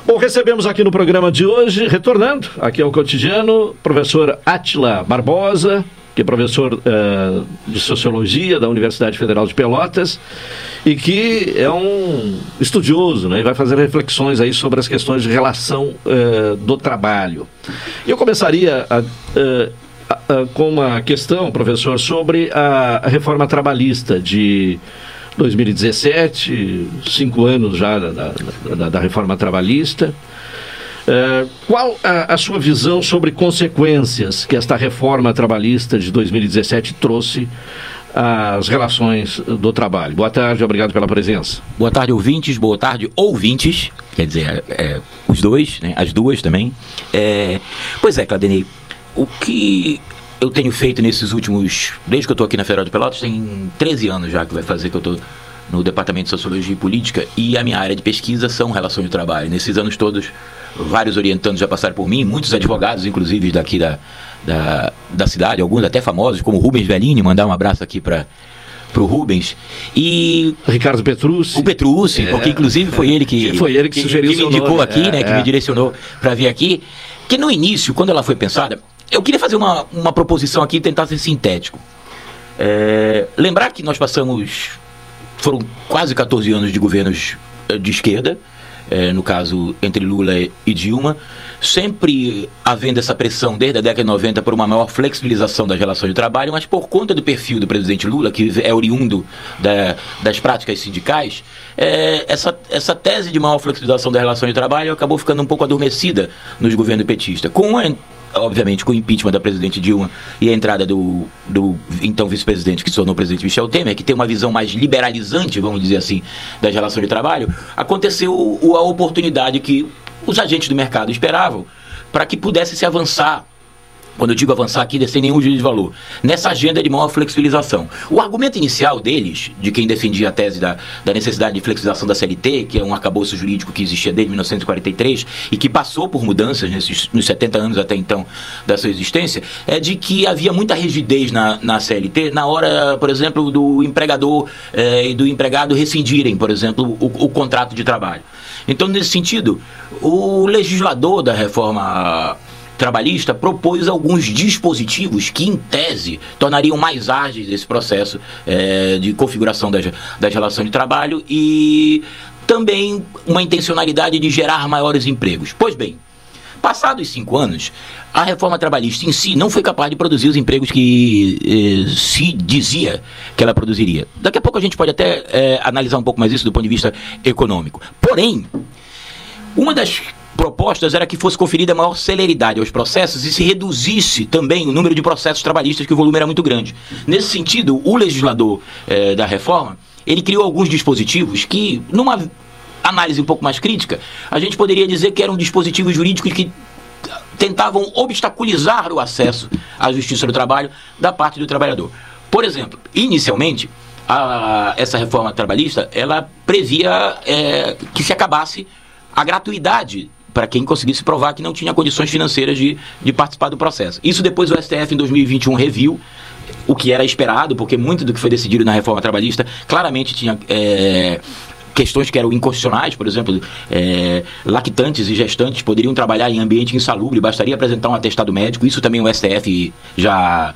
Bom, recebemos aqui no programa de hoje, retornando aqui ao cotidiano, professor Átila Barbosa, que é professor de Sociologia da Universidade Federal de Pelotas e que é um estudioso, né, e vai fazer reflexões aí sobre as questões de relação do trabalho. Eu começaria com uma questão, professor, sobre a reforma trabalhista de 2017, 5 anos já da reforma trabalhista. Qual a sua visão sobre consequências que esta reforma trabalhista de 2017 trouxe às relações do trabalho? Boa tarde, obrigado pela presença. Boa tarde, ouvintes, boa tarde, ouvintes, quer dizer, os dois, né, as duas também. Pois é, Claudinei, o que eu tenho feito nesses últimos, desde que eu estou aqui na Federal de Pelotas, tem 13 anos já que vai fazer que eu estou no Departamento de Sociologia e Política, e a minha área de pesquisa são relações de trabalho. Nesses anos todos, vários orientandos já passaram por mim, muitos advogados, inclusive daqui da cidade, alguns até famosos, como Rubens Bellini, mandar um abraço aqui para o Rubens, e Ricardo Petrucci. O Petrucci, porque inclusive foi ele que sugeriu que me indicou aqui, que me direcionou para vir aqui, que no início, quando ela foi pensada, eu queria fazer uma proposição aqui e tentar ser sintético. Lembrar que nós foram quase 14 anos de governos de esquerda, no caso entre Lula e Dilma, sempre havendo essa pressão desde a década de 90 por uma maior flexibilização das relações de trabalho, mas por conta do perfil do presidente Lula, que é oriundo das práticas sindicais, essa tese de maior flexibilização das relações de trabalho acabou ficando um pouco adormecida nos governos petistas. Obviamente com o impeachment da presidente Dilma e a entrada do então vice-presidente, que se tornou presidente Michel Temer, que tem uma visão mais liberalizante, vamos dizer assim, das relações de trabalho, aconteceu a oportunidade que os agentes do mercado esperavam para que pudesse se avançar. Quando eu digo avançar aqui, sem nenhum juízo de valor, nessa agenda de maior flexibilização. O argumento inicial deles, de quem defendia a tese da necessidade de flexibilização da CLT, que é um arcabouço jurídico que existia desde 1943 e que passou por mudanças nos 70 anos até então da sua existência, é de que havia muita rigidez na CLT na hora, por exemplo, do empregador e do empregado rescindirem, por exemplo, o contrato de trabalho. Então, nesse sentido, o legislador da reforma trabalhista propôs alguns dispositivos que, em tese, tornariam mais ágeis esse processo de configuração das relações de trabalho e também uma intencionalidade de gerar maiores empregos. Pois bem, passados 5 anos, a reforma trabalhista em si não foi capaz de produzir os empregos que se dizia que ela produziria. Daqui a pouco a gente pode até analisar um pouco mais isso do ponto de vista econômico. Porém, uma das propostas era que fosse conferida maior celeridade aos processos e se reduzisse também o número de processos trabalhistas, que o volume era muito grande. Nesse sentido, o legislador da reforma, ele criou alguns dispositivos que, numa análise um pouco mais crítica, a gente poderia dizer que eram dispositivos jurídicos que tentavam obstaculizar o acesso à justiça do trabalho da parte do trabalhador. Por exemplo, inicialmente, essa reforma trabalhista, ela previa que se acabasse a gratuidade para quem conseguisse provar que não tinha condições financeiras de participar do processo. Isso depois o STF em 2021 reviu, o que era esperado, porque muito do que foi decidido na reforma trabalhista claramente tinha questões que eram inconstitucionais. Por exemplo, lactantes e gestantes poderiam trabalhar em ambiente insalubre, bastaria apresentar um atestado médico. Isso também o STF já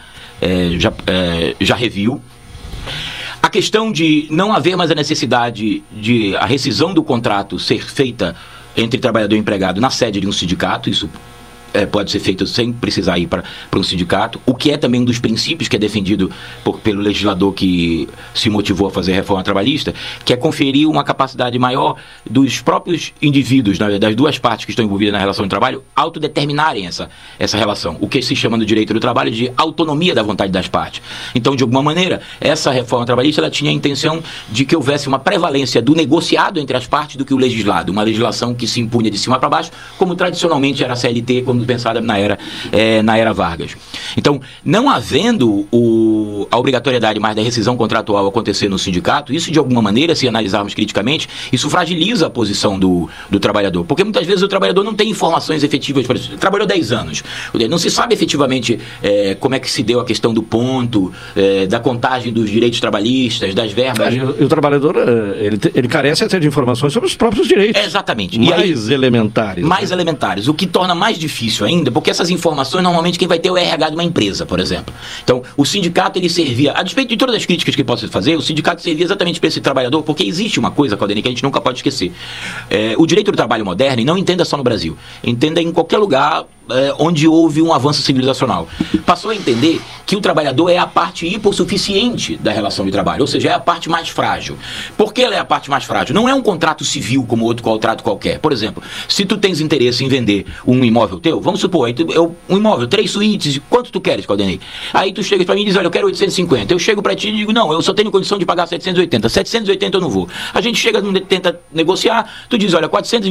reviu. A questão de não haver mais a necessidade de a rescisão do contrato ser feita entre trabalhador e empregado na sede de um sindicato, isso pode ser feito sem precisar ir para um sindicato, o que é também um dos princípios que é defendido pelo legislador que se motivou a fazer a reforma trabalhista, que é conferir uma capacidade maior dos próprios indivíduos, das duas partes que estão envolvidas na relação de trabalho, autodeterminarem essa relação, o que se chama no direito do trabalho de autonomia da vontade das partes. Então, de alguma maneira, essa reforma trabalhista ela tinha a intenção de que houvesse uma prevalência do negociado entre as partes do que o legislado, uma legislação que se impunha de cima para baixo, como tradicionalmente era a CLT quando quando pensada na era Vargas. Então, não havendo a obrigatoriedade mais da rescisão contratual acontecer no sindicato, isso de alguma maneira, se analisarmos criticamente, isso fragiliza a posição do trabalhador, porque muitas vezes o trabalhador não tem informações efetivas, por exemplo, trabalhou 10 anos, não se sabe efetivamente como é que se deu a questão do ponto, da contagem dos direitos trabalhistas, das verbas. E o trabalhador, ele carece até de informações sobre os próprios direitos. Exatamente. Elementares. Mais elementares, o que torna mais difícil ainda, porque essas informações, normalmente, quem vai ter é o RH de uma empresa, por exemplo. Então, o sindicato, ele servia, a despeito de todas as críticas que possa fazer, o sindicato servia exatamente para esse trabalhador, porque existe uma coisa, Claudinei, que a gente nunca pode esquecer. O direito do trabalho moderno, e não entenda só no Brasil, entenda em qualquer lugar onde houve um avanço civilizacional, passou a entender que o trabalhador é a parte hipossuficiente da relação de trabalho, ou seja, é a parte mais frágil. Por que ela é a parte mais frágil? Não é um contrato civil como outro contrato qualquer. Por exemplo, se tu tens interesse em vender um imóvel teu, vamos supor, um imóvel, 3 suítes, quanto tu queres, Claudinei? Aí tu chega pra mim e diz, olha, eu quero 850. Eu chego pra ti e digo, não, eu só tenho condição de pagar 780. 780 eu não vou. A gente chega, tenta negociar, tu diz, olha,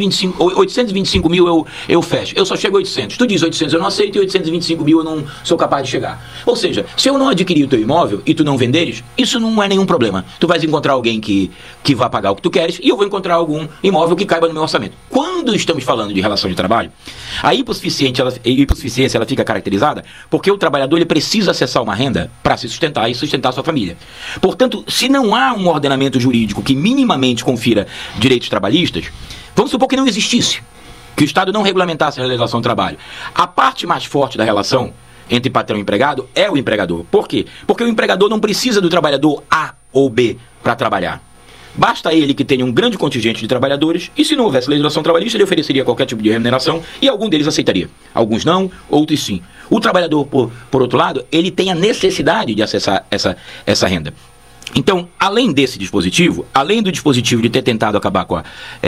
825 mil eu fecho. Eu só chego a 800. Tu diz 800 eu não aceito e 825 mil eu não sou capaz de chegar. Ou seja, se eu não adquirir o teu imóvel e tu não venderes, isso não é nenhum problema. Tu vais encontrar alguém que vai pagar o que tu queres e eu vou encontrar algum imóvel que caiba no meu orçamento. Quando estamos falando de relação de trabalho, a hipossuficiência ela fica caracterizada porque o trabalhador ele precisa acessar uma renda para se sustentar e sustentar a sua família. Portanto, se não há um ordenamento jurídico que minimamente confira direitos trabalhistas, vamos supor que não existisse, que o Estado não regulamentasse a relação de trabalho. A parte mais forte da relação entre patrão e empregado é o empregador. Por quê? Porque o empregador não precisa do trabalhador A ou B para trabalhar. Basta ele que tenha um grande contingente de trabalhadores e se não houvesse legislação trabalhista, ele ofereceria qualquer tipo de remuneração e algum deles aceitaria. Alguns não, outros sim. O trabalhador, por outro lado, ele tem a necessidade de acessar essa renda. Então, além desse dispositivo, além do dispositivo de ter tentado acabar com a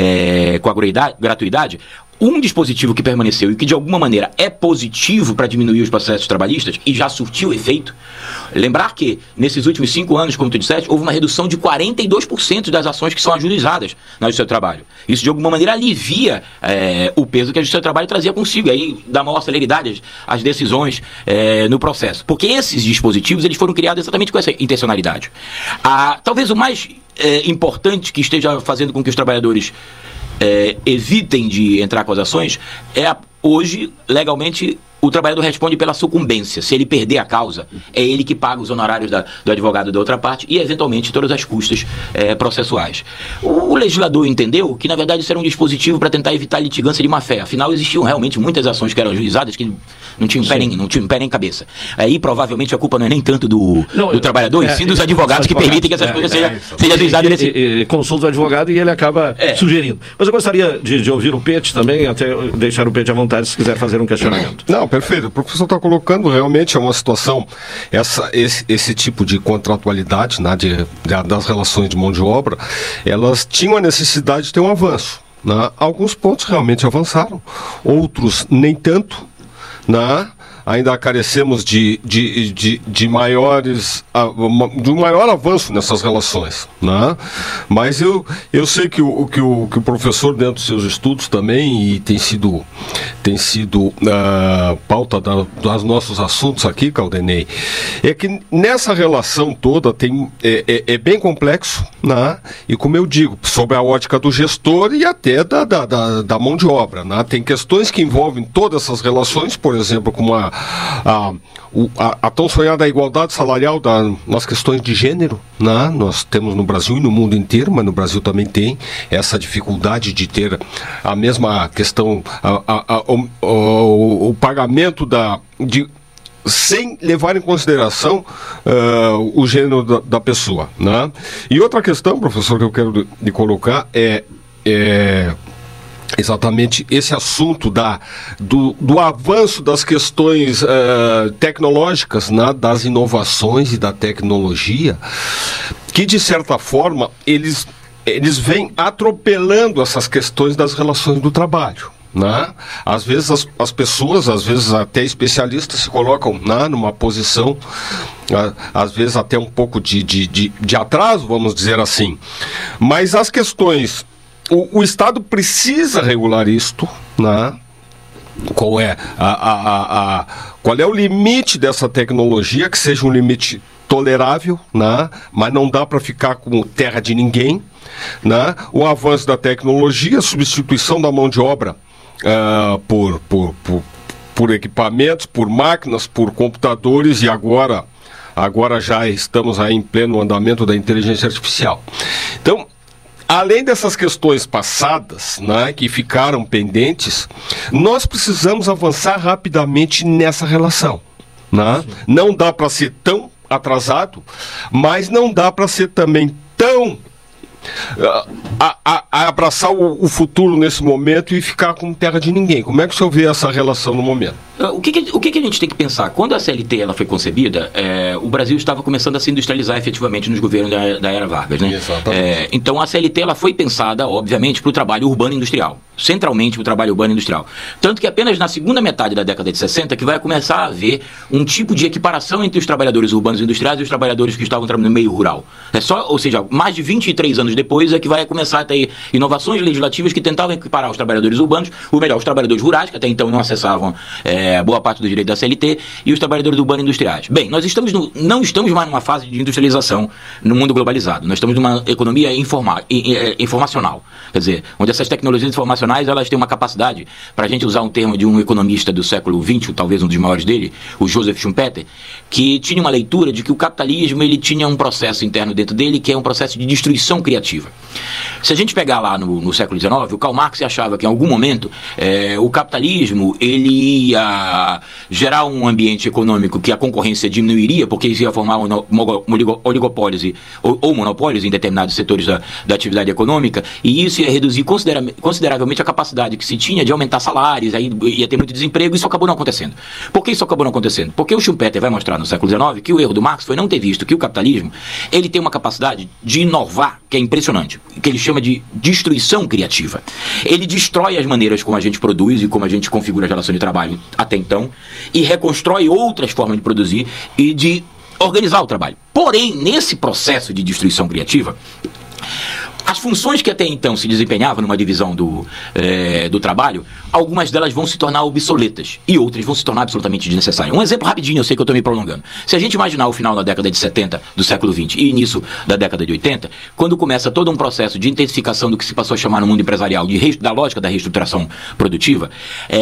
gratuidade, um dispositivo que permaneceu e que de alguma maneira é positivo para diminuir os processos trabalhistas e já surtiu efeito, lembrar que nesses últimos 5 anos, como tu disseste, houve uma redução de 42% das ações que são ajuizadas na Justiça do Trabalho. Isso de alguma maneira alivia o peso que a Justiça do Trabalho trazia consigo, aí dá maior celeridade às decisões no processo. Porque esses dispositivos eles foram criados exatamente com essa intencionalidade. Talvez o mais importante que esteja fazendo com que os trabalhadores evitem de entrar com as ações hoje, legalmente, o trabalhador responde pela sucumbência. Se ele perder a causa, é ele que paga os honorários do advogado da outra parte e, eventualmente, todas as custas processuais. O legislador entendeu que, na verdade, isso era um dispositivo para tentar evitar a litigância de má-fé. Afinal, existiam realmente muitas ações que eram ajuizadas que não tinham pé nem cabeça. Aí, provavelmente, a culpa não é nem tanto do trabalhador, e sim dos advogados que permitem que essas coisas sejam ajuizadas nesse... Consulta o advogado e ele acaba sugerindo. Mas eu gostaria de ouvir o Pete também, até deixar o Pete à vontade se quiser fazer um questionamento. Não, perfeito. O professor está colocando realmente uma situação, esse tipo de contratualidade, né, das relações de mão de obra, elas tinham a necessidade de ter um avanço. Né? Alguns pontos realmente avançaram, outros nem tanto, né? Ainda carecemos de um maior avanço nessas relações, né? Mas eu sei que o professor, dentro dos seus estudos também, e tem sido pauta dos nossos assuntos aqui, Claudinei, é que nessa relação toda é bem complexo, né? E como eu digo, sob a ótica do gestor e até da mão de obra, né? Tem questões que envolvem todas essas relações, por exemplo, como a tão sonhada igualdade salarial nas questões de gênero, né? Nós temos no Brasil e no mundo inteiro, mas no Brasil também tem essa dificuldade de ter a mesma questão, o pagamento sem levar em consideração o gênero da pessoa, né? E outra questão, professor, que eu quero lhe colocar é exatamente esse assunto do avanço das questões tecnológicas, né, das inovações e da tecnologia, que de certa forma eles vêm atropelando essas questões das relações do trabalho. Né? Às vezes as pessoas, às vezes até especialistas, se colocam, né, numa posição, às vezes até um pouco de atraso, vamos dizer assim. Mas as questões... O Estado precisa regular isto, né? qual é o limite dessa tecnologia, que seja um limite tolerável, né? Mas não dá para ficar como terra de ninguém, né? O avanço da tecnologia, a substituição da mão de obra por equipamentos, por máquinas, por computadores, e agora já estamos aí em pleno andamento da inteligência artificial. Então, além dessas questões passadas, né, que ficaram pendentes, nós precisamos avançar rapidamente nessa relação, né? Não dá para ser tão atrasado, mas não dá para ser também tão abraçar o futuro nesse momento e ficar com terra de ninguém. Como é que o senhor vê essa relação no momento? O que a gente tem que pensar? Quando a CLT ela foi concebida, o Brasil estava começando a se industrializar efetivamente nos governos da era Vargas, né? Então a CLT ela foi pensada, obviamente, para o trabalho urbano industrial, centralmente para o trabalho urbano industrial. Tanto que apenas na segunda metade da década de 60 que vai começar a haver um tipo de equiparação entre os trabalhadores urbanos industriais e os trabalhadores que estavam trabalhando no meio rural. Ou seja, mais de 23 anos depois é que vai começar a ter inovações legislativas que tentavam equiparar os trabalhadores urbanos, ou melhor, os trabalhadores rurais, que até então não acessavam boa parte do direito da CLT, e os trabalhadores urbanos industriais. Bem, nós não estamos mais numa fase de industrialização no mundo globalizado. Nós estamos numa economia informacional. Quer dizer, onde essas tecnologias informacionais elas têm uma capacidade, para a gente usar um termo de um economista do século XX, talvez um dos maiores dele, o Joseph Schumpeter, que tinha uma leitura de que o capitalismo ele tinha um processo interno dentro dele que é um processo de destruição criativa. Se a gente pegar lá no século XIX, o Karl Marx achava que em algum momento o capitalismo ele ia gerar um ambiente econômico que a concorrência diminuiria, porque isso ia formar oligopólios ou monopólios em determinados setores da atividade econômica, e isso ia reduzir consideravelmente a capacidade que se tinha de aumentar salários, aí ia ter muito desemprego. Isso acabou não acontecendo. Por que isso acabou não acontecendo? Porque o Schumpeter vai mostrar no século XIX que o erro do Marx foi não ter visto que o capitalismo ele tem uma capacidade de inovar que é impressionante, que ele chama de destruição criativa. Ele destrói as maneiras como a gente produz e como a gente configura a relação de trabalho até então, e reconstrói outras formas de produzir e de organizar o trabalho. Porém, nesse processo de destruição criativa, as funções que até então se desempenhavam numa divisão do trabalho, algumas delas vão se tornar obsoletas e outras vão se tornar absolutamente desnecessárias. Um exemplo rapidinho, eu sei que eu estou me prolongando. Se a gente imaginar o final da década de 70 do século XX e início da década de 80, quando começa todo um processo de intensificação do que se passou a chamar no mundo empresarial da lógica da reestruturação produtiva,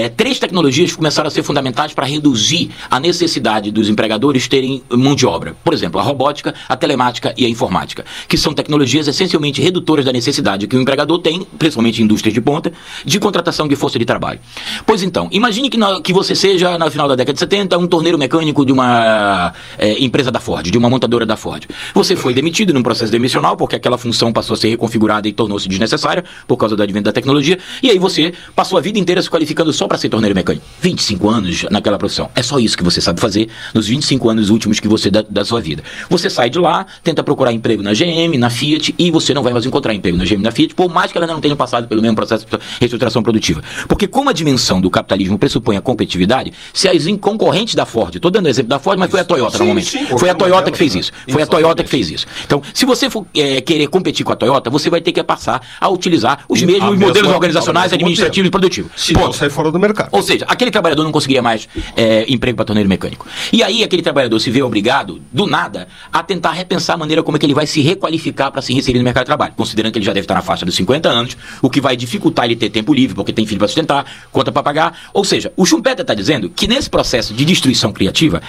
3 tecnologias começaram a ser fundamentais para reduzir a necessidade dos empregadores terem mão de obra. Por exemplo, a robótica, a telemática e a informática, que são tecnologias essencialmente redutoras da necessidade que o empregador tem, principalmente em indústrias de ponta, de contratação de força de trabalho. Pois então, imagine que você seja, no final da década de 70, um torneiro mecânico de uma empresa da Ford, de uma montadora da Ford. Você foi demitido num processo demissional, porque aquela função passou a ser reconfigurada e tornou-se desnecessária por causa do advento da tecnologia, e aí você passou a vida inteira se qualificando só para ser torneiro mecânico. 25 anos naquela profissão. É só isso que você sabe fazer nos 25 anos últimos que você da sua vida. Você sai de lá, tenta procurar emprego na GM, na Fiat, e você não vai mais encontrar emprego na GM, na Fiat, por mais que ela não tenha passado pelo mesmo processo de reestruturação produtiva. Porque como a dimensão do capitalismo pressupõe a competitividade, se as concorrentes da Ford, estou dando exemplo da Ford, mas foi a Toyota no momento. Foi a Toyota que fez isso. Foi a Toyota que fez isso. Então, se você for querer competir com a Toyota, você vai ter que passar a utilizar os mesmos modelos organizacionais, administrativos e produtivos. Se não sai fora do mercado. Ou seja, aquele trabalhador não conseguiria mais emprego para torneiro mecânico. E aí aquele trabalhador se vê obrigado, do nada, a tentar repensar a maneira como é que ele vai se requalificar para se reinserir no mercado de trabalho, considerando que ele já deve estar na faixa dos 50 anos, o que vai dificultar ele ter tempo livre, porque tem filho para sustentar, conta para pagar. Ou seja, o Schumpeter está dizendo que nesse processo de destruição criativa,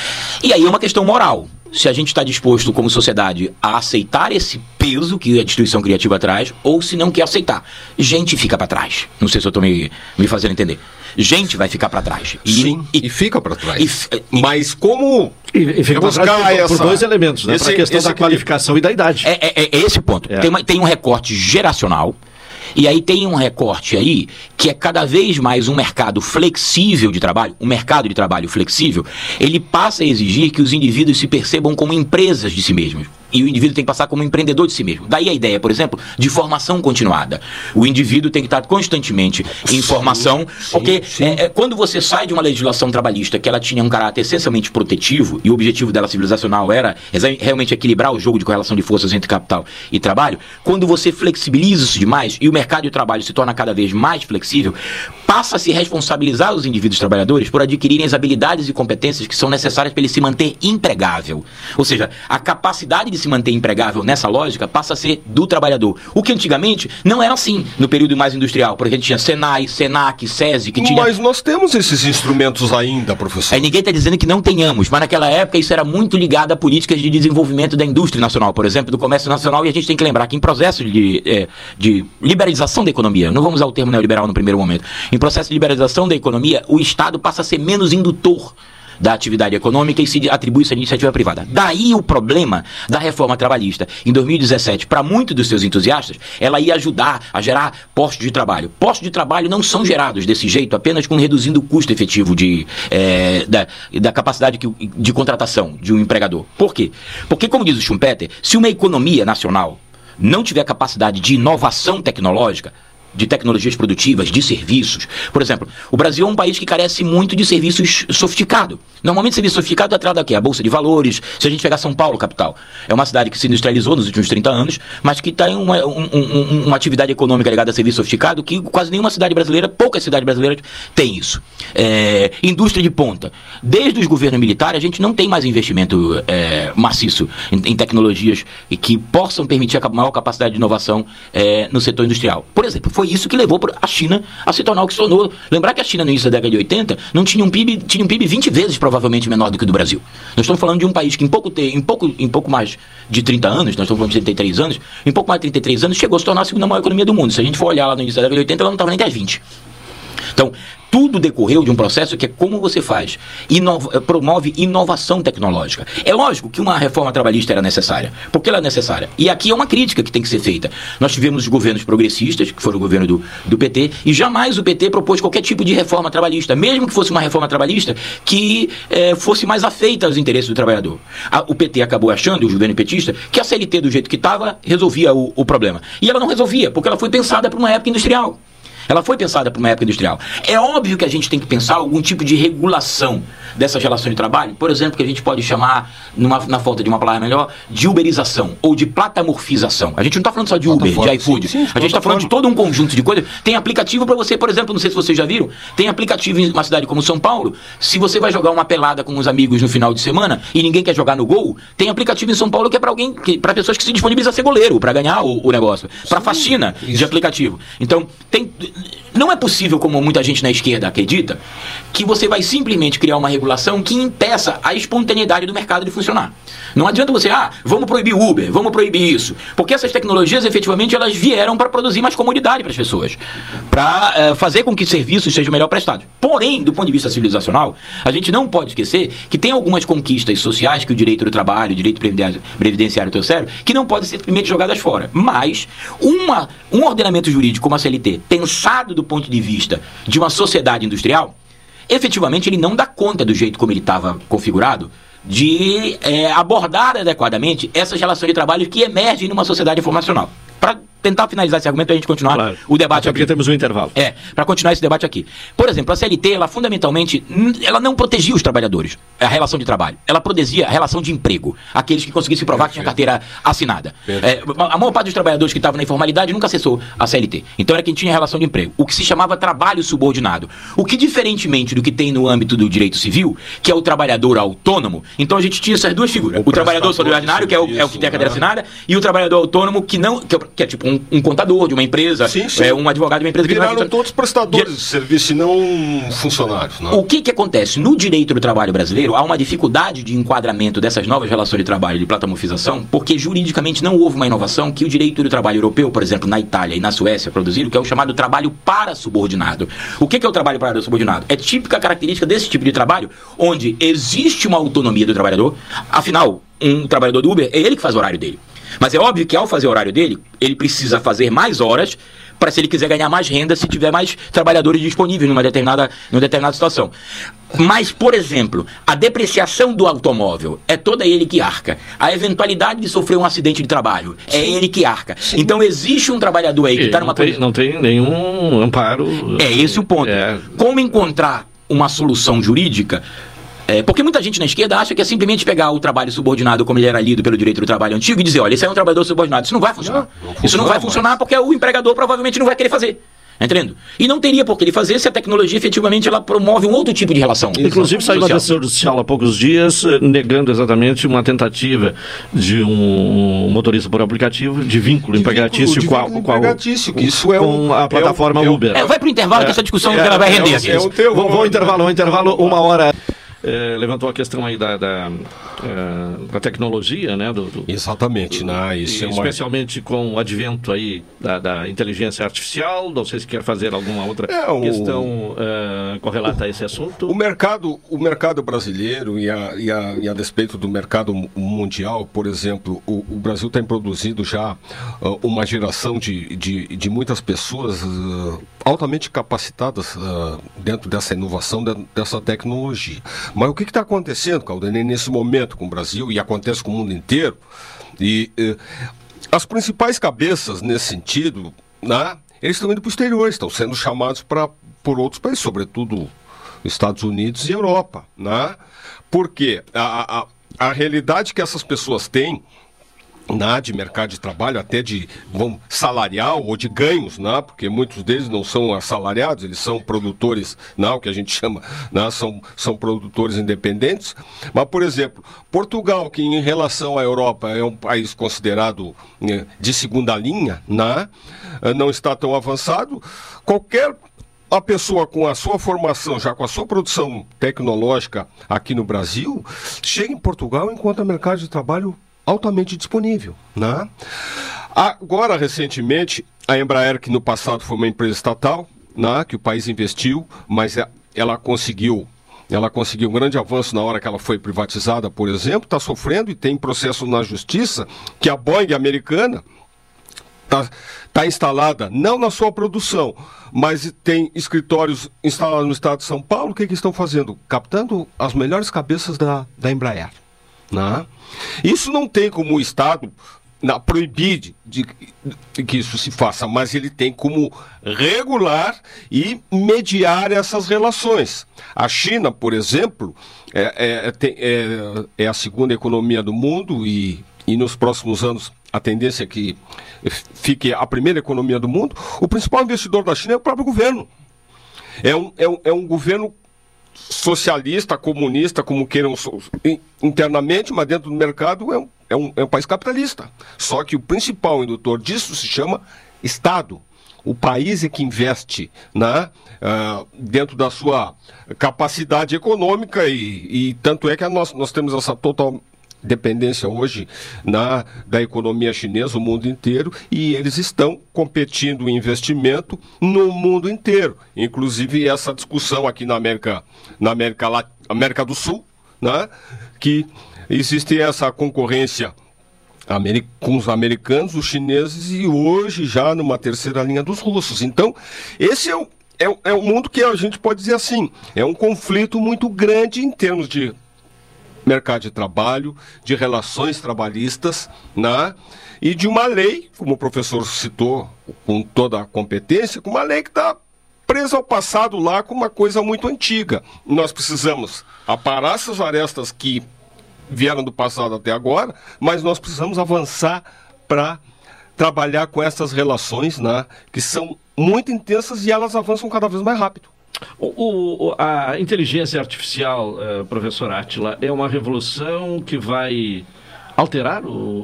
e aí é uma questão moral, se a gente está disposto como sociedade a aceitar esse peso que a destruição criativa traz, ou se não quer aceitar. Gente fica para trás. Não sei se eu estou me fazendo entender. Gente vai ficar para trás. Sim, e fica para trás. Mas como... E fica para trás por 2 elementos, né? Para a questão da qualificação e da idade. É esse o ponto. Tem um recorte geracional. E aí tem um recorte aí que é cada vez mais um mercado flexível de trabalho, um mercado de trabalho flexível, ele passa a exigir que os indivíduos se percebam como empresas de si mesmos. E o indivíduo tem que passar como empreendedor de si mesmo. Daí a ideia, por exemplo, de formação continuada. O indivíduo tem que estar constantemente em formação, porque quando você sai de uma legislação trabalhista que ela tinha um caráter essencialmente protetivo, e o objetivo dela civilizacional era realmente equilibrar o jogo de correlação de forças entre capital e trabalho, quando você flexibiliza isso demais e o mercado de trabalho se torna cada vez mais flexível, passa a se responsabilizar os indivíduos trabalhadores por adquirirem as habilidades e competências que são necessárias para ele se manter empregável. Ou seja, a capacidade de se manter empregável nessa lógica passa a ser do trabalhador. O que antigamente não era assim no período mais industrial, porque a gente tinha Senai, Senac, SESI, que tinha... Mas nós temos esses instrumentos ainda, professor. Aí ninguém está dizendo que não tenhamos, mas naquela época isso era muito ligado a políticas de desenvolvimento da indústria nacional, por exemplo, do comércio nacional, e a gente tem que lembrar que em processo de liberalização da economia, não vamos usar o termo neoliberal no primeiro momento, em processo de liberalização da economia, o Estado passa a ser menos indutor da atividade econômica e se atribui isso à iniciativa privada. Daí o problema da reforma trabalhista. Em 2017, para muitos dos seus entusiastas, ela ia ajudar a gerar postos de trabalho. Postos de trabalho não são gerados desse jeito apenas com reduzindo o custo efetivo da capacidade de contratação de um empregador. Por quê? Porque, como diz o Schumpeter, se uma economia nacional não tiver capacidade de inovação tecnológica, de tecnologias produtivas, de serviços. Por exemplo, o Brasil é um país que carece muito de serviços sofisticados. Normalmente, serviço sofisticado é atrás a Bolsa de Valores. Se a gente pegar São Paulo, capital, é uma cidade que se industrializou nos últimos 30 anos, mas que tem uma atividade econômica ligada a serviço sofisticado que quase nenhuma cidade brasileira, poucas cidades brasileiras, tem isso. Indústria de ponta. Desde os governos militares, a gente não tem mais investimento maciço em tecnologias que possam permitir a maior capacidade de inovação no setor industrial. Por exemplo, foi isso que levou a China a se tornar o que se tornou. Lembrar que a China, no início da década de 80, não tinha um PIB 20 vezes provavelmente menor do que o do Brasil. Nós estamos falando de um país que em pouco mais de 30 anos, nós estamos falando de 33 anos, em pouco mais de 33 anos chegou a se tornar a segunda maior economia do mundo. Se a gente for olhar lá no início da década de 80, ela não estava nem até as 20. Então, tudo decorreu de um processo que é como você faz. Promove inovação tecnológica. É lógico que uma reforma trabalhista era necessária. Por que ela é necessária? E aqui é uma crítica que tem que ser feita. Nós tivemos os governos progressistas, que foram o governo do PT, e jamais o PT propôs qualquer tipo de reforma trabalhista, mesmo que fosse uma reforma trabalhista que fosse mais afeita aos interesses do trabalhador. O PT acabou achando, o governo petista, que a CLT do jeito que estava resolvia o problema. E ela não resolvia, porque ela foi pensada para uma época industrial. Ela foi pensada para uma época industrial. É óbvio que a gente tem que pensar algum tipo de regulação dessas relações de trabalho, por exemplo, que a gente pode chamar, na falta de uma palavra melhor, de uberização ou de platamorfização. A gente não está falando só de Uber, de iFood. Sim, a gente está falando de todo um conjunto de coisas. Tem aplicativo para você, por exemplo, não sei se vocês já viram, tem aplicativo em uma cidade como São Paulo, se você vai jogar uma pelada com os amigos no final de semana e ninguém quer jogar no Gol, tem aplicativo em São Paulo que é para pessoas que se disponibilizam a ser goleiro, para ganhar o negócio, para faxina de aplicativo. Então, não é possível, como muita gente na esquerda acredita, que você vai simplesmente criar uma regulação que impeça a espontaneidade do mercado de funcionar. Não adianta você, vamos proibir Uber, vamos proibir isso. Porque essas tecnologias, efetivamente, elas vieram para produzir mais comodidade para as pessoas. Para fazer com que serviços sejam melhor prestados. Porém, do ponto de vista civilizacional, a gente não pode esquecer que tem algumas conquistas sociais que o direito do trabalho, o direito previdenciário trouxeram, que não podem ser simplesmente jogadas fora. Mas, um ordenamento jurídico como a CLT, pensado do ponto de vista de uma sociedade industrial, efetivamente ele não dá conta do jeito como ele estava configurado de abordar adequadamente essas relações de trabalho que emergem numa sociedade informacional. Para tentar finalizar esse argumento, a gente continuar o debate aqui. Porque temos um intervalo. Para continuar esse debate aqui. Por exemplo, a CLT, ela fundamentalmente, ela não protegia os trabalhadores, a relação de trabalho. Ela protegia a relação de emprego. Aqueles que conseguissem provar que tinha carteira assinada. A maior parte dos trabalhadores que estavam na informalidade nunca acessou a CLT. Então era quem tinha relação de emprego. O que se chamava trabalho subordinado. O que, diferentemente do que tem no âmbito do direito civil, que é o trabalhador autônomo, então a gente tinha essas duas figuras. O trabalhador extraordinário, que é o que tem a carteira assinada, e o trabalhador autônomo, que é tipo um contador de uma empresa, um advogado de uma empresa. Viraram todos prestadores de serviço e não funcionários. Não? O que acontece? No direito do trabalho brasileiro, há uma dificuldade de enquadramento dessas novas relações de trabalho, de platamorfização, porque juridicamente não houve uma inovação que o direito do trabalho europeu, por exemplo, na Itália e na Suécia, produziram, que é o chamado trabalho para-subordinado. O que é o trabalho para-subordinado? É típica característica desse tipo de trabalho, onde existe uma autonomia do trabalhador. Afinal, um trabalhador do Uber, é ele que faz o horário dele. Mas é óbvio que ao fazer o horário dele, ele precisa fazer mais horas para se ele quiser ganhar mais renda, se tiver mais trabalhadores disponíveis numa determinada situação. Mas, por exemplo, a depreciação do automóvel é toda ele que arca. A eventualidade de sofrer um acidente de trabalho é ele que arca. Sim. Então existe um trabalhador aí que está numa posição... Não tem nenhum amparo. É esse o ponto. Como encontrar uma solução jurídica? Porque muita gente na esquerda acha que é simplesmente pegar o trabalho subordinado como ele era lido pelo direito do trabalho antigo e dizer, olha, esse é um trabalhador subordinado. Isso não vai funcionar. Isso não vai funcionar porque o empregador provavelmente não vai querer fazer. Entendendo? E não teria por que ele fazer se a tecnologia efetivamente ela promove um outro tipo de relação. Inclusive saiu uma decisão judicial há poucos dias negando exatamente uma tentativa de um motorista por aplicativo de vínculo empregatício com a plataforma Uber. Vai para o intervalo que essa discussão ela vai render. Vamos ao intervalo, 1 hora. Levantou a questão aí da tecnologia, né? Exatamente, né? Isso especialmente com o advento aí da inteligência artificial. Não sei se quer fazer alguma outra questão correlata a esse assunto. O mercado brasileiro e a despeito do mercado mundial, por exemplo, o Brasil tem produzido já uma geração de muitas pessoas altamente capacitadas dentro dessa inovação, dessa tecnologia. Mas o que está acontecendo, Caldenei, nesse momento com o Brasil, e acontece com o mundo inteiro, e as principais cabeças nesse sentido, né, eles estão indo para o exterior, estão sendo chamados por outros países, sobretudo Estados Unidos e Europa. Né? Porque a realidade que essas pessoas têm de mercado de trabalho, até de salarial ou de ganhos, porque muitos deles não são assalariados, eles são produtores, o que a gente chama, são produtores independentes. Mas, por exemplo, Portugal, que em relação à Europa é um país considerado de segunda linha, não está tão avançado, a pessoa com a sua formação, já com a sua produção tecnológica aqui no Brasil, chega em Portugal e encontra mercado de trabalho altamente disponível. Agora, recentemente, a Embraer, que no passado foi uma empresa estatal, que o país investiu, mas ela conseguiu um grande avanço na hora que ela foi privatizada, por exemplo, está sofrendo e tem processo na justiça que a Boeing americana está instalada, não na sua produção, mas tem escritórios instalados no estado de São Paulo. O que estão fazendo? Captando as melhores cabeças da Embraer. Isso não tem como o Estado proibir de que isso se faça, mas ele tem como regular e mediar essas relações. A China, por exemplo, é a segunda economia do mundo e nos próximos anos a tendência é que fique a primeira economia do mundo. O principal investidor da China é o próprio governo. É um governo socialista, comunista, como queiram internamente, mas dentro do mercado é um país capitalista. Só que o principal indutor disso se chama Estado. O país é que investe dentro da sua capacidade econômica e tanto é que nós temos essa total dependência hoje da economia chinesa, o mundo inteiro, e eles estão competindo em investimento no mundo inteiro. Inclusive essa discussão aqui na América do Sul, que existe essa concorrência com os americanos, os chineses e hoje já numa terceira linha dos russos. Então, esse é um mundo que a gente pode dizer assim, é um conflito muito grande em termos de mercado de trabalho, de relações trabalhistas, e de uma lei, como o professor citou, com toda a competência, com uma lei que está presa ao passado lá com uma coisa muito antiga. Nós precisamos aparar essas arestas que vieram do passado até agora, mas nós precisamos avançar para trabalhar com essas relações, que são muito intensas e elas avançam cada vez mais rápido. A inteligência artificial, professor Átila, é uma revolução que vai alterar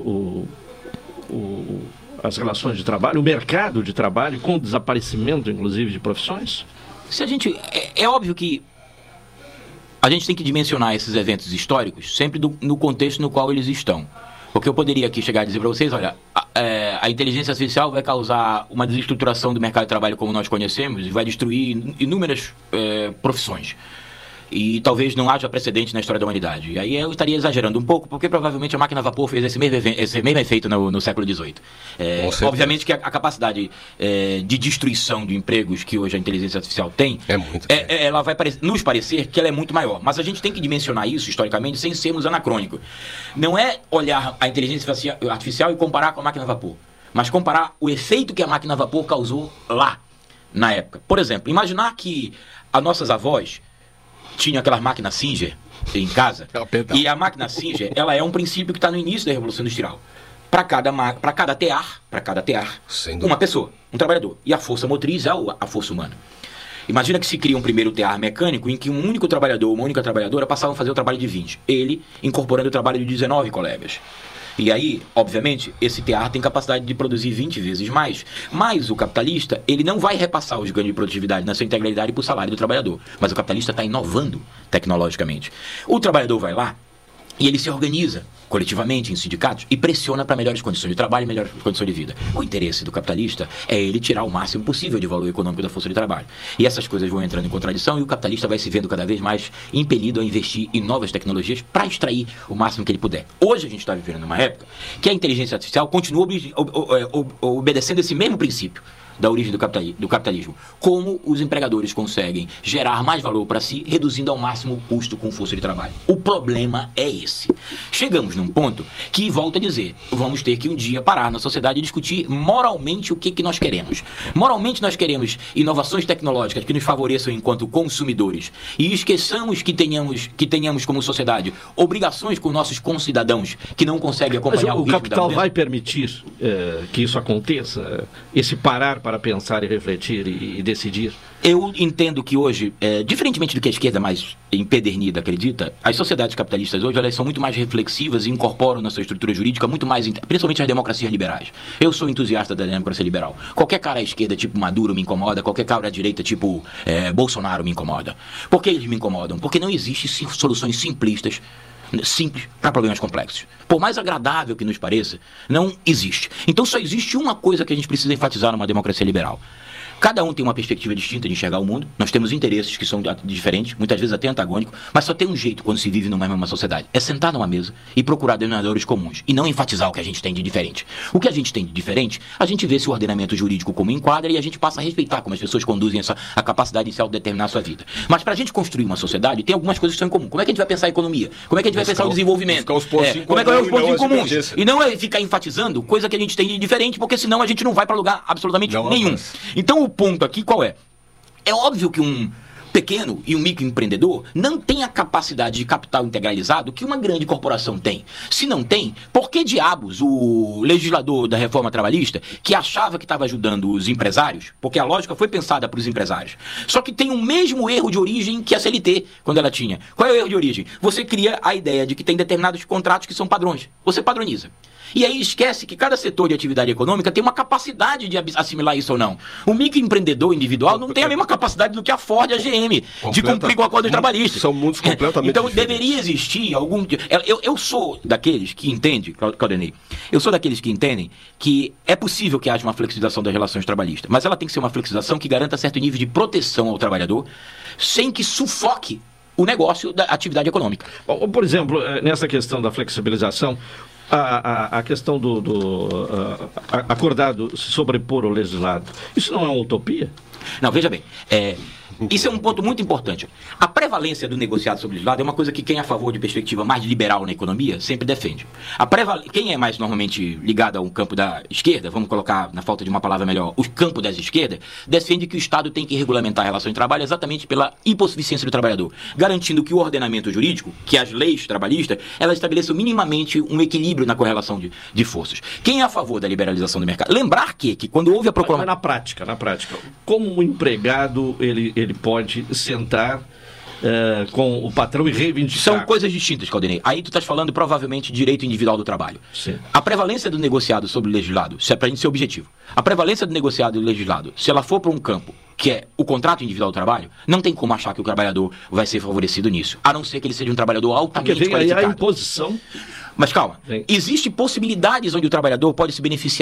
as relações de trabalho, o mercado de trabalho, com o desaparecimento, inclusive, de profissões? É óbvio que a gente tem que dimensionar esses eventos históricos sempre no contexto no qual eles estão. Porque eu poderia aqui chegar e dizer para vocês, olha, a inteligência artificial vai causar uma desestruturação do mercado de trabalho como nós conhecemos e vai destruir inúmeras profissões. E talvez não haja precedente na história da humanidade. E aí eu estaria exagerando um pouco, porque provavelmente a máquina a vapor fez esse mesmo efeito no século XVIII. Obviamente que a capacidade de destruição de empregos que hoje a inteligência artificial tem, ela vai nos parecer que ela é muito maior. Mas a gente tem que dimensionar isso historicamente sem sermos anacrônicos. Não é olhar a inteligência artificial e comparar com a máquina a vapor, mas comparar o efeito que a máquina a vapor causou lá, na época. Por exemplo, imaginar que as nossas avós tinham aquelas máquinas Singer em casa, e a máquina Singer, ela é um princípio que está no início da Revolução Industrial. Para cada tear, uma pessoa, um trabalhador. E a força motriz é a força humana. Imagina que se cria um primeiro tear mecânico em que um único trabalhador ou uma única trabalhadora passavam a fazer o trabalho de 20. Ele incorporando o trabalho de 19 colegas. E aí, obviamente, esse tear tem capacidade de produzir 20 vezes mais. Mas o capitalista, ele não vai repassar os ganhos de produtividade na sua integralidade para o salário do trabalhador. Mas o capitalista está inovando tecnologicamente. O trabalhador vai lá e ele se organiza coletivamente em sindicatos e pressiona para melhores condições de trabalho e melhores condições de vida. O interesse do capitalista é ele tirar o máximo possível de valor econômico da força de trabalho. E essas coisas vão entrando em contradição e o capitalista vai se vendo cada vez mais impelido a investir em novas tecnologias para extrair o máximo que ele puder. Hoje a gente está vivendo numa época que a inteligência artificial continua obedecendo esse mesmo princípio da origem do capitalismo. Como os empregadores conseguem gerar mais valor para si, reduzindo ao máximo o custo com força de trabalho. O problema é esse. Chegamos num ponto que, volto a dizer, vamos ter que um dia parar na sociedade e discutir moralmente o que nós queremos. Moralmente nós queremos inovações tecnológicas que nos favoreçam enquanto consumidores e esqueçamos que tenhamos como sociedade obrigações com nossos concidadãos que não conseguem acompanhar o ritmo da mudança. O capital vai permitir que isso aconteça? Esse parar para pensar e refletir e decidir? Eu entendo que hoje, diferentemente do que a esquerda mais empedernida acredita, as sociedades capitalistas hoje elas são muito mais reflexivas e incorporam na sua estrutura jurídica muito mais, principalmente as democracias liberais. Eu sou entusiasta da democracia liberal. Qualquer cara à esquerda tipo Maduro me incomoda, qualquer cara à direita tipo Bolsonaro me incomoda. Por que eles me incomodam? Porque não existem soluções simples para problemas complexos. Por mais agradável que nos pareça, não existe. Então só existe uma coisa que a gente precisa enfatizar numa democracia liberal. Cada um tem uma perspectiva distinta de enxergar o mundo. Nós temos interesses que são diferentes, muitas vezes até antagônicos, mas só tem um jeito quando se vive numa mesma sociedade. É sentar numa mesa e procurar denominadores comuns e não enfatizar o que a gente tem de diferente. O que a gente tem de diferente, a gente vê se o ordenamento jurídico como enquadra e a gente passa a respeitar como as pessoas conduzem a capacidade de se autodeterminar a sua vida. Mas para a gente construir uma sociedade, tem algumas coisas que são em comum. Como é que a gente vai pensar a economia? Como é que a gente vai pensar o desenvolvimento? Como é que vai os pontos em comuns? E não é ficar enfatizando coisa que a gente tem de diferente, porque senão a gente não vai para lugar absolutamente nenhum. Então o ponto aqui qual é? É óbvio que um pequeno e um microempreendedor não tem a capacidade de capital integralizado que uma grande corporação tem. Se não tem, por que diabos o legislador da reforma trabalhista, que achava que estava ajudando os empresários, porque a lógica foi pensada para os empresários, só que tem o mesmo erro de origem que a CLT, quando ela tinha. Qual é o erro de origem? Você cria a ideia de que tem determinados contratos que são padrões. Você padroniza. E aí esquece que cada setor de atividade econômica tem uma capacidade de assimilar isso ou não. O microempreendedor individual não tem a mesma capacidade do que a Ford e a GM de cumprir com o acordo trabalhista. São mundos completamente então diferentes. Deveria existir algum... Eu sou daqueles que entendem, Claudinei, eu sou daqueles que entendem que é possível que haja uma flexibilização das relações trabalhistas, mas ela tem que ser uma flexibilização que garanta certo nível de proteção ao trabalhador, sem que sufoque o negócio da atividade econômica. Por exemplo, nessa questão da flexibilização, a questão do acordado se sobrepor ao legislado, isso não é uma utopia? Não, veja bem, isso é um ponto muito importante. A prevalência do negociado sobre o legislado é uma coisa que quem é a favor de perspectiva mais liberal na economia sempre defende. Quem é mais normalmente ligado ao campo da esquerda, vamos colocar, na falta de uma palavra melhor, o campo das esquerdas, defende que o Estado tem que regulamentar a relação de trabalho exatamente pela hipossuficiência do trabalhador, garantindo que o ordenamento jurídico, que as leis trabalhistas, elas estabeleçam minimamente um equilíbrio na correlação de forças. Quem é a favor da liberalização do mercado? Lembrar que quando houve a proclamação... Mas na prática, como o empregado ele pode sentar com o patrão e reivindicar? São coisas distintas, Claudinei. Aí tu estás falando provavelmente de direito individual do trabalho. Sim. A prevalência do negociado sobre o legislado, se é para a gente ser objetivo, a prevalência do negociado e do legislado, se ela for para um campo que é o contrato individual do trabalho, não tem como achar que o trabalhador vai ser favorecido nisso, a não ser que ele seja um trabalhador altamente qualificado. Porque vem aí a imposição. Mas calma, existem possibilidades onde o trabalhador pode se beneficiar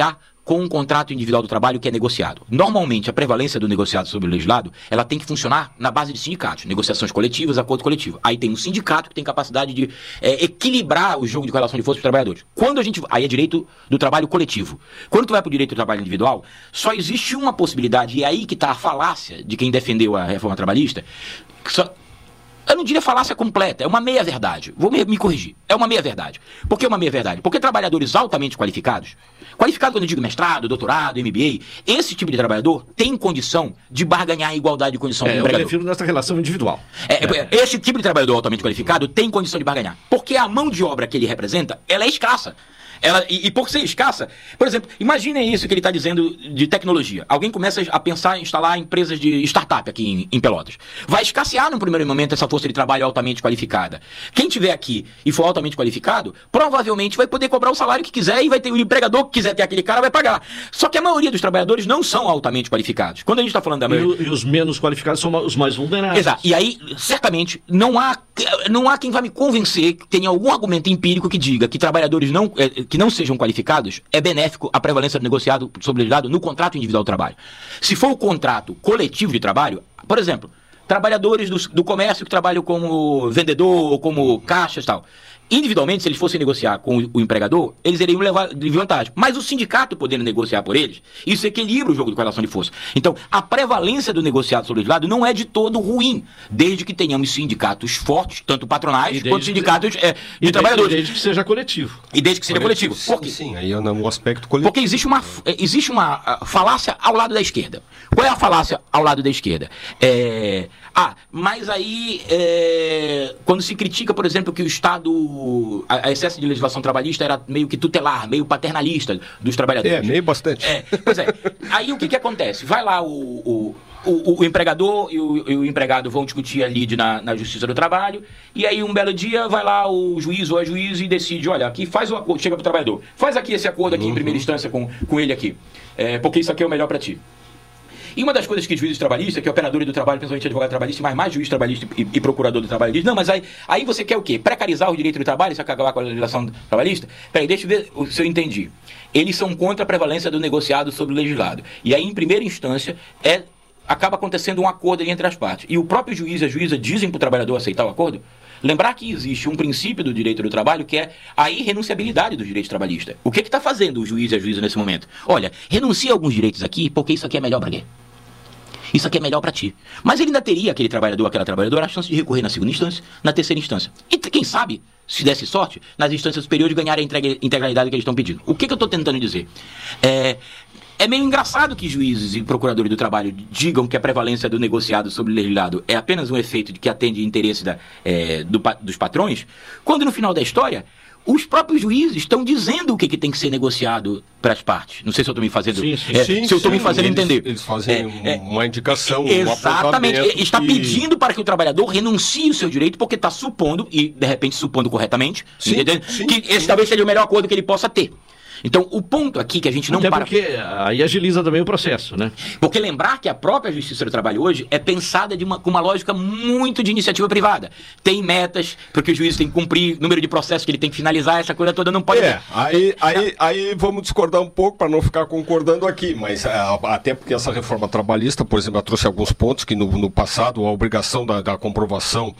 com um contrato individual do trabalho que é negociado. Normalmente, a prevalência do negociado sobre o legislado, ela tem que funcionar na base de sindicatos, negociações coletivas, acordo coletivo. Aí tem um sindicato que tem capacidade de equilibrar o jogo de relação de força para os trabalhadores. Aí é direito do trabalho coletivo. Quando tu vai para o direito do trabalho individual, só existe uma possibilidade, e é aí que está a falácia de quem defendeu a reforma trabalhista, eu não diria falácia completa, é uma meia-verdade. Vou me corrigir. É uma meia-verdade. Por que uma meia-verdade? Porque trabalhadores altamente qualificados, quando eu digo mestrado, doutorado, MBA, esse tipo de trabalhador tem condição de barganhar a igualdade de condição com o empregador. Eu prefiro nessa relação individual. Esse tipo de trabalhador altamente qualificado tem condição de barganhar. Porque a mão de obra que ele representa, ela é escassa. E por ser escassa, por exemplo, imaginem isso que ele está dizendo de tecnologia. Alguém começa a pensar em instalar empresas de startup aqui em Pelotas. Vai escassear no primeiro momento essa força de trabalho altamente qualificada. Quem tiver aqui e for altamente qualificado, provavelmente vai poder cobrar o salário que quiser e vai ter o empregador que quiser ter aquele cara vai pagar. Só que a maioria dos trabalhadores não são altamente qualificados. Quando a gente está falando da maioria... E os menos qualificados são os mais vulneráveis. Exato. E aí, certamente, não há quem vai me convencer que tenha algum argumento empírico que diga que trabalhadores que não sejam qualificados é benéfico à prevalência do negociado sobre legislado no contrato individual do trabalho. Se for o contrato coletivo de trabalho, por exemplo, trabalhadores do comércio que trabalham como vendedor ou como caixas e tal, individualmente, se eles fossem negociar com o empregador, eles iriam levar de vantagem. Mas o sindicato podendo negociar por eles, isso equilibra o jogo de correlação de força. Então, a prevalência do negociado sobre o legislado não é de todo ruim, desde que tenhamos sindicatos fortes, tanto patronais quanto sindicatos de trabalhadores. Desde que seja coletivo. E desde que seja coletivo. Sim, aí é um aspecto coletivo. Porque existe uma falácia ao lado da esquerda. Qual é a falácia ao lado da esquerda? Mas aí, quando se critica, por exemplo, que o Estado, a excesso de legislação trabalhista era meio que tutelar, meio paternalista dos trabalhadores. Meio bastante. Pois é. Aí o que acontece? Vai lá o empregador e o empregado vão discutir ali na Justiça do Trabalho, e aí um belo dia vai lá o juiz ou a juíza e decide, olha, aqui faz o acordo, chega pro trabalhador, faz aqui esse acordo aqui em primeira instância com ele aqui, porque isso aqui é o melhor para ti. E uma das coisas que juízes trabalhistas, que operadores do trabalho, principalmente advogado trabalhista, mas mais juiz trabalhista e procurador do trabalho, diz, não, mas aí você quer o quê? Precarizar o direito do trabalho, você quer acabar com a legislação trabalhista? Peraí, deixa eu ver se eu entendi. Eles são contra a prevalência do negociado sobre o legislado. E aí, em primeira instância, acaba acontecendo um acordo ali entre as partes. E o próprio juiz e a juíza dizem para o trabalhador aceitar o acordo? Lembrar que existe um princípio do direito do trabalho que é a irrenunciabilidade do direito trabalhista. O que está fazendo o juiz e a juíza nesse momento? Olha, renuncia a alguns direitos aqui, porque isso aqui é melhor para quê? Isso aqui é melhor para ti. Mas ele ainda teria, aquele trabalhador, aquela trabalhadora, a chance de recorrer na segunda instância, na terceira instância. E quem sabe, se desse sorte, nas instâncias superiores ganhar a integralidade que eles estão pedindo. O que eu estou tentando dizer? É meio engraçado que juízes e procuradores do trabalho digam que a prevalência do negociado sobre o legislado é apenas um efeito de que atende interesse dos patrões, quando no final da história os próprios juízes estão dizendo o que tem que ser negociado para as partes. Não sei se eu estou me fazendo... se eu estou me fazendo entender. Eles fazem uma indicação, exatamente. Está pedindo para que o trabalhador renuncie o seu direito porque está supondo, e de repente supondo corretamente, que esse talvez seja o melhor acordo que ele possa ter. Então, o ponto aqui que a gente não Até porque aí agiliza também o processo, né? Porque lembrar que a própria Justiça do Trabalho hoje é pensada com uma lógica muito de iniciativa privada. Tem metas, porque o juiz tem que cumprir, número de processos que ele tem que finalizar, essa coisa toda não pode... Aí vamos discordar um pouco para não ficar concordando aqui, mas até porque essa reforma trabalhista, por exemplo, ela trouxe alguns pontos que no passado a obrigação da comprovação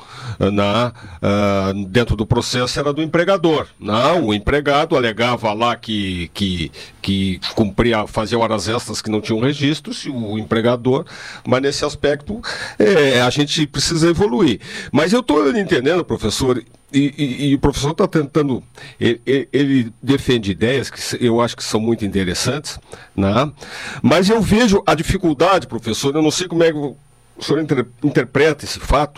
dentro do processo era do empregador. O empregado alegava lá que cumpria, fazia horas extras que não tinham registro, se o empregador, mas nesse aspecto a gente precisa evoluir. Mas eu estou entendendo, professor, e o professor está tentando, ele defende ideias que eu acho que são muito interessantes, mas eu vejo a dificuldade, professor, eu não sei como é que o senhor interpreta esse fato,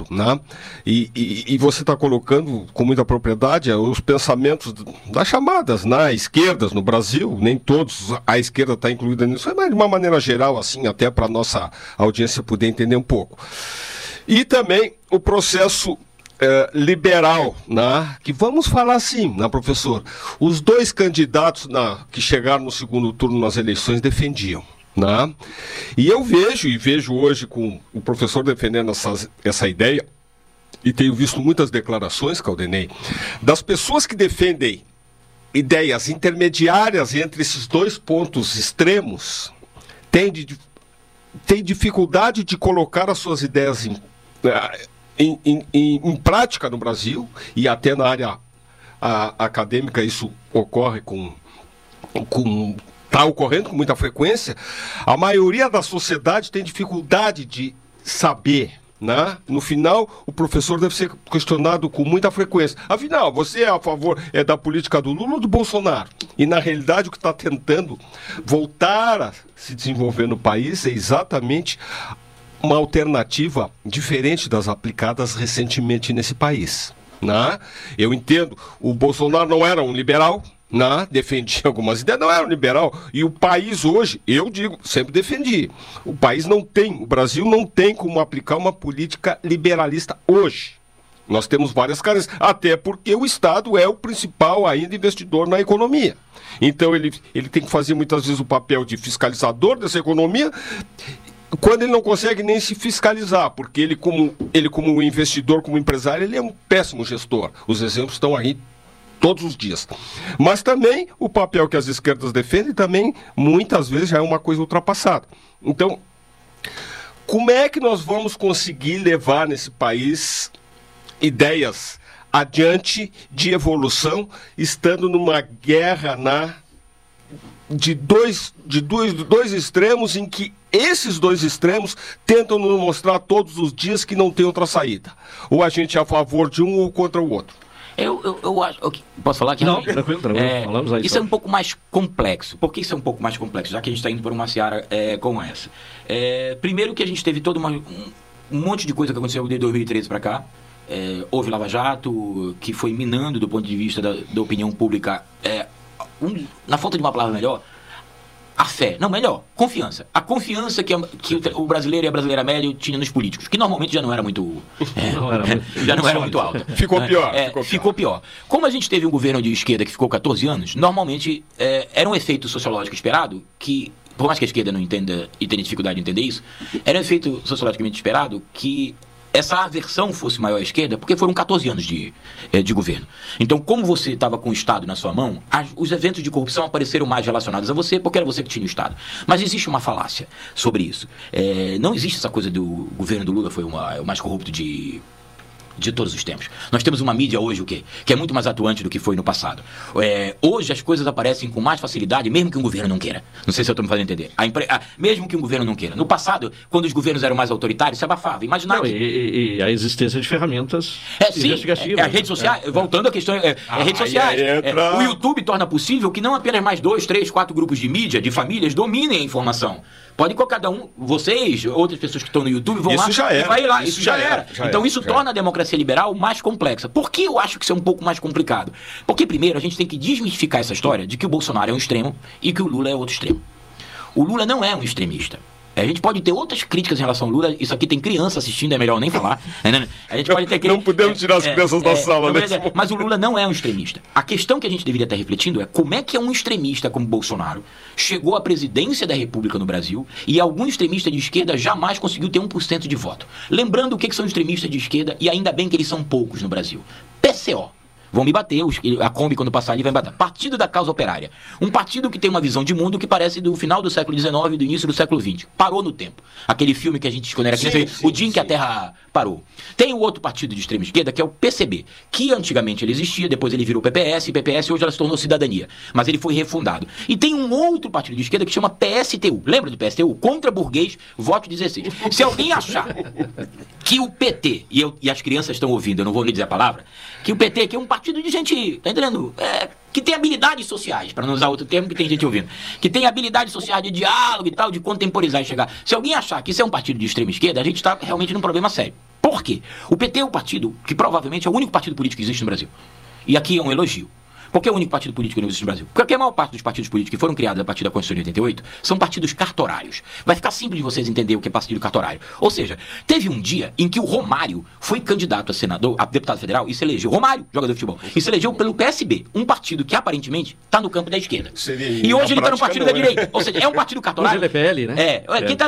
e você está colocando com muita propriedade os pensamentos das chamadas esquerdas no Brasil, nem todos, a esquerda está incluída nisso, mas de uma maneira geral, assim, até para a nossa audiência poder entender um pouco. E também o processo liberal, que vamos falar assim, professor, os dois candidatos que chegaram no segundo turno nas eleições defendiam. E eu vejo hoje com o professor defendendo essa ideia, e tenho visto muitas declarações, Caldenei, das pessoas que defendem ideias intermediárias entre esses dois pontos extremos tem dificuldade de colocar as suas ideias em prática no Brasil, e até na área acadêmica isso ocorre está ocorrendo com muita frequência. A maioria da sociedade tem dificuldade de saber, né? No final, o professor deve ser questionado com muita frequência. Afinal, você é a favor da política do Lula ou do Bolsonaro? E, na realidade, o que está tentando voltar a se desenvolver no país é exatamente uma alternativa diferente das aplicadas recentemente nesse país, né? Eu entendo, o Bolsonaro não era um liberal, né? Defendia algumas ideias, não era um liberal, e o país hoje, eu digo, sempre defendi, o Brasil não tem como aplicar uma política liberalista hoje. Nós temos várias carências, até porque o Estado é o principal ainda investidor na economia. Então ele tem que fazer muitas vezes o papel de fiscalizador dessa economia, quando ele não consegue nem se fiscalizar, porque ele como investidor, como empresário, ele é um péssimo gestor. Os exemplos estão aí todos os dias. Mas também o papel que as esquerdas defendem também muitas vezes já é uma coisa ultrapassada. Então, como é que nós vamos conseguir levar nesse país ideias adiante de evolução, estando numa guerra de dois extremos, em que esses dois extremos tentam nos mostrar todos os dias que não tem outra saída? Ou a gente é a favor de um ou contra o outro? Eu acho. Posso falar aqui? Não, tranquilo. Falamos aí. Isso é um pouco mais complexo. Por que isso é um pouco mais complexo? Já que a gente está indo por uma seara como essa. Primeiro que a gente teve todo um monte de coisa que aconteceu de 2013 para cá. Houve Lava Jato, que foi minando do ponto de vista da opinião pública, na falta de uma palavra melhor, a fé, não, melhor, confiança. A confiança que o brasileiro e a brasileira média tinham nos políticos, que normalmente já não era muito alta. Ficou pior. Como a gente teve um governo de esquerda que ficou 14 anos, normalmente era um efeito sociológico esperado, que, por mais que a esquerda não entenda e tenha dificuldade de entender isso, era um efeito sociologicamente esperado que essa aversão fosse maior à esquerda, porque foram 14 anos de governo. Então, como você estava com o Estado na sua mão, os eventos de corrupção apareceram mais relacionados a você, porque era você que tinha o Estado. Mas existe uma falácia sobre isso. Não existe essa coisa do governo do Lula foi o mais corrupto de todos os tempos. Nós temos uma mídia hoje que é muito mais atuante do que foi no passado. Hoje as coisas aparecem com mais facilidade, mesmo que um governo não queira. Não sei se eu estou me fazendo entender. Mesmo que um governo não queira. No passado, quando os governos eram mais autoritários, se abafava. Imaginava. E a existência de ferramentas investigativas. As redes sociais, voltando à questão, redes sociais. O YouTube torna possível que não apenas mais 2, 3, 4 grupos de mídia, de famílias, dominem a informação. Pode cada um, vocês, outras pessoas que estão no YouTube, vão lá e vai lá. Isso já era. Então isso torna a democracia liberal mais complexa. Por que eu acho que isso é um pouco mais complicado? Porque, primeiro, a gente tem que desmistificar essa história de que o Bolsonaro é um extremo e que o Lula é outro extremo. O Lula não é um extremista. A gente pode ter outras críticas em relação ao Lula. Isso aqui tem criança assistindo, é melhor nem falar. A gente pode ter não podemos tirar as crianças da sala, né? Mas o Lula não é um extremista. A questão que a gente deveria estar refletindo é como é que um extremista como Bolsonaro chegou à presidência da República no Brasil e algum extremista de esquerda jamais conseguiu ter 1% de voto. Lembrando o que são extremistas de esquerda, e ainda bem que eles são poucos no Brasil. PCO. Vão me bater, a Kombi quando passar ali vai me bater. Partido da Causa Operária. Um partido que tem uma visão de mundo que parece do final do século XIX e do início do século XX. Parou no tempo. Aquele filme que a gente, quando era criança, o dia em que a Terra parou. Tem o outro partido de extrema esquerda, que é o PCB, que antigamente ele existia, depois ele virou PPS, e PPS hoje ela se tornou Cidadania. Mas ele foi refundado. E tem um outro partido de esquerda que chama PSTU. Lembra do PSTU? Contra burguês, voto 16. Se alguém achar que o PT, e as crianças estão ouvindo, eu não vou lhe dizer a palavra, que o PT, que é um partido de gente, tá entendendo? Que tem habilidades sociais, para não usar outro termo que tem gente ouvindo, que tem habilidades sociais de diálogo e tal, de contemporizar e chegar. Se alguém achar que isso é um partido de extrema esquerda, a gente está realmente num problema sério. Por quê? O PT é um partido que provavelmente é o único partido político que existe no Brasil. E aqui é um elogio. Por que é o único partido político que não existe no Brasil? Porque a maior parte dos partidos políticos que foram criados a partir da Constituição de 88 são partidos cartorários. Vai ficar simples de vocês entenderem o que é partido cartorário. Ou seja, teve um dia em que o Romário foi candidato a senador, a deputado federal, e se elegeu. Romário, jogador de futebol. E se elegeu pelo PSB, um partido que aparentemente está no campo da esquerda. E hoje ele está no partido da direita. Ou seja, é um partido cartorário. Hoje ele é PL, né?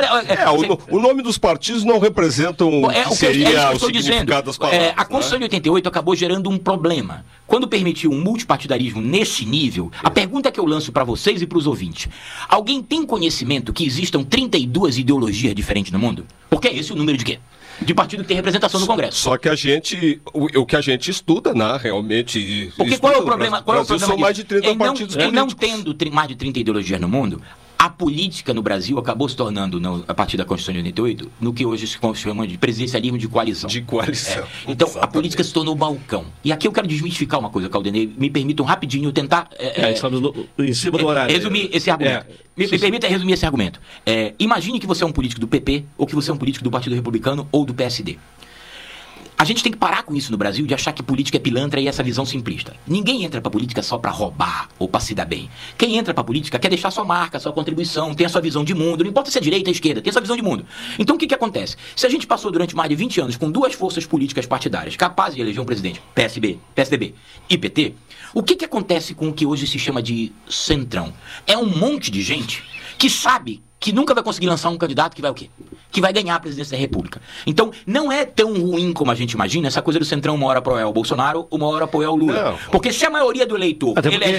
O nome dos partidos não representam o que seria o significado das palavras. A Constituição de 88 acabou gerando um problema. Quando permitiu um multipartidarismo autoritarismo nesse nível, a pergunta que eu lanço para vocês e para os ouvintes: alguém tem conhecimento que existam 32 ideologias diferentes no mundo? Porque é esse o número de quê? De partido que tem representação no Congresso. Só que a gente, o que a gente estuda, né, realmente... Porque qual é o problema? Qual é o problema são mais de 30 partidos políticos. Não tendo mais de 30 ideologias no mundo, a política no Brasil acabou se tornando, a partir da Constituição de 88, no que hoje se chama de presidencialismo de coalição. De coalição. Então, exatamente. A política se tornou balcão. E aqui eu quero desmistificar uma coisa, Caldenei. Me permitam rapidinho tentar... estamos em cima do horário. Resumir esse argumento. Me permita resumir esse argumento. Imagine que você é um político do PP, ou que você é um político do Partido Republicano, ou do PSD. A gente tem que parar com isso no Brasil, de achar que política é pilantra e essa visão simplista. Ninguém entra pra política só pra roubar ou pra se dar bem. Quem entra pra política quer deixar sua marca, sua contribuição, tem a sua visão de mundo, não importa se é direita ou esquerda, tem a sua visão de mundo. Então o que acontece? Se a gente passou durante mais de 20 anos com duas forças políticas partidárias capazes de eleger um presidente, PSDB e PT, o que acontece com o que hoje se chama de centrão? É um monte de gente que sabe que nunca vai conseguir lançar um candidato que vai o quê? Que vai ganhar a presidência da República. Então, não é tão ruim como a gente imagina essa coisa do centrão uma hora apoiar o Bolsonaro, uma hora apoiar o Lula. Não. Porque se a maioria do eleitor...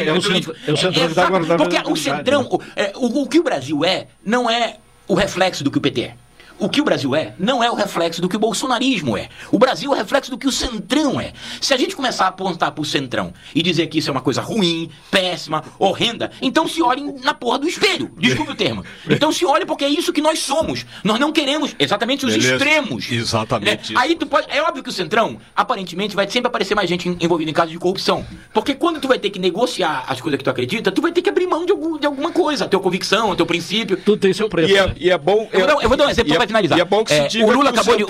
Porque o centrão... O que o Brasil não é o reflexo do que o PT é. O que o Brasil não é o reflexo do que o bolsonarismo é. O Brasil é o reflexo do que o centrão é. Se a gente começar a apontar pro centrão e dizer que isso é uma coisa ruim, péssima, horrenda, então se olhem na porra do espelho. Desculpe o termo. Então se olhem porque é isso que nós somos. Nós não queremos exatamente os extremos. Exatamente. Aí é óbvio que o centrão, aparentemente, vai sempre aparecer mais gente envolvida em casos de corrupção. Porque quando tu vai ter que negociar as coisas que tu acredita, tu vai ter que abrir mão de alguma coisa. A tua convicção, a teu princípio. Tudo tem seu preço. E é bom... Eu vou dar um exemplo para finalizar. E é bom que se diga o Lula que acabou de...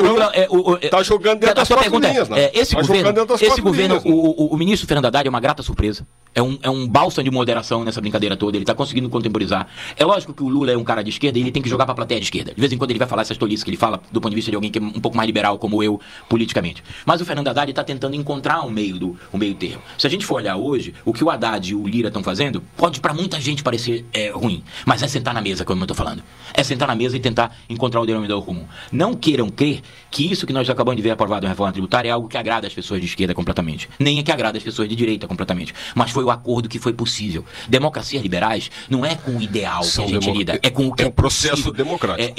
Tá jogando dentro das quatro linhas, né? Esse governo, o ministro Fernando Haddad é uma grata surpresa. É um bálsamo de moderação nessa brincadeira toda. Ele tá conseguindo contemporizar. É lógico que o Lula é um cara de esquerda e ele tem que jogar pra plateia de esquerda. De vez em quando ele vai falar essas tolices que ele fala do ponto de vista de alguém que é um pouco mais liberal como eu, politicamente. Mas o Fernando Haddad tá tentando encontrar um meio termo. Se a gente for olhar hoje, o que o Haddad e o Lira estão fazendo, pode pra muita gente parecer ruim. Mas é sentar na mesa, como eu tô falando. É sentar na mesa e tentar encontrar o denominador comum. Não queiram crer que isso que nós acabamos de ver aprovado na reforma tributária é algo que agrada as pessoas de esquerda completamente. Nem é que agrada as pessoas de direita completamente. Mas foi o acordo que foi possível. Democracias liberais não é com o ideal que a gente lida, é com o que é um processo democrático.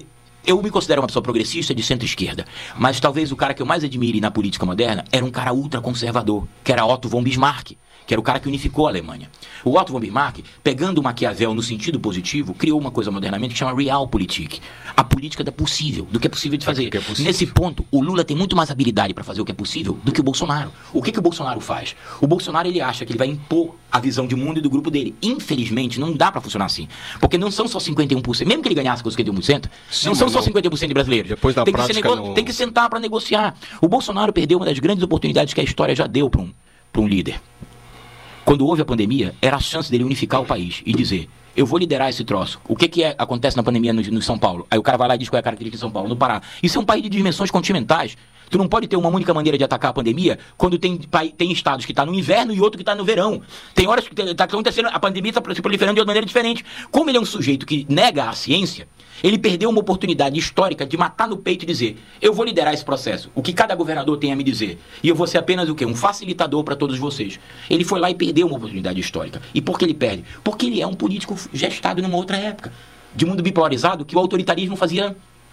Eu me considero uma pessoa progressista de centro-esquerda, mas talvez o cara que eu mais admire na política moderna era um cara ultraconservador, que era Otto von Bismarck, que era o cara que unificou a Alemanha. O Otto von Bismarck, pegando o Maquiavel no sentido positivo, criou uma coisa modernamente que chama Realpolitik, a política do que é possível de fazer. Nesse ponto, o Lula tem muito mais habilidade para fazer o que é possível do que o Bolsonaro. O que o Bolsonaro faz? O Bolsonaro, ele acha que ele vai impor a visão de mundo e do grupo dele. Infelizmente, não dá para funcionar assim. Porque não são só 51%, mesmo que ele ganhasse com 51%, não são só 51% de brasileiros. Depois da prática, tem que sentar para negociar. O Bolsonaro perdeu uma das grandes oportunidades que a história já deu para um líder. Quando houve a pandemia, era a chance dele unificar o país e dizer: eu vou liderar esse troço. O que acontece na pandemia no São Paulo? Aí o cara vai lá e diz qual é a característica de São Paulo, no Pará. Isso é um país de dimensões continentais. Tu não pode ter uma única maneira de atacar a pandemia quando tem estados que está no inverno e outro que está no verão. Tem horas que está acontecendo, a pandemia está se proliferando de uma maneira diferente. Como ele é um sujeito que nega a ciência, ele perdeu uma oportunidade histórica de matar no peito e dizer: eu vou liderar esse processo, o que cada governador tem a me dizer, e eu vou ser apenas o quê? Um facilitador para todos vocês. Ele foi lá e perdeu uma oportunidade histórica. E por que ele perde? Porque ele é um político gestado numa outra época, de mundo bipolarizado, que o autoritarismo fazia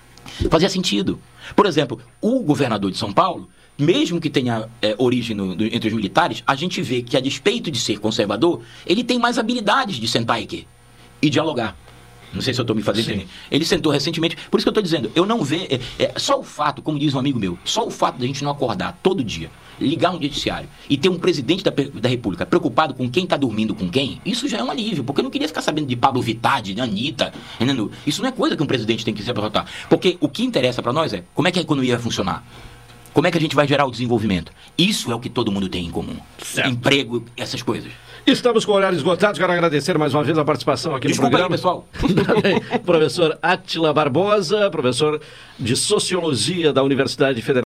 sentido. Por exemplo, o governador de São Paulo, mesmo que tenha origem entre os militares, a gente vê que, a despeito de ser conservador, ele tem mais habilidades de sentar aqui e dialogar. Não sei se eu estou me fazendo entender. Ele sentou recentemente, por isso que eu estou dizendo, eu não vejo, só o fato, como diz um amigo meu, só o fato da gente não acordar todo dia, ligar um judiciário e ter um presidente da República preocupado com quem está dormindo com quem, isso já é um alívio, porque eu não queria ficar sabendo de Pablo Vittar, de Anitta, isso não é coisa que um presidente tem que se apresentar, porque o que interessa para nós é como é que a economia vai funcionar. Como é que a gente vai gerar o desenvolvimento? Isso é o que todo mundo tem em comum. Certo. Emprego, essas coisas. Estamos com o horário esgotado. Quero agradecer mais uma vez a participação aqui no programa. Desculpa aí, pessoal. Professor Átila Barbosa, professor de Sociologia da Universidade Federal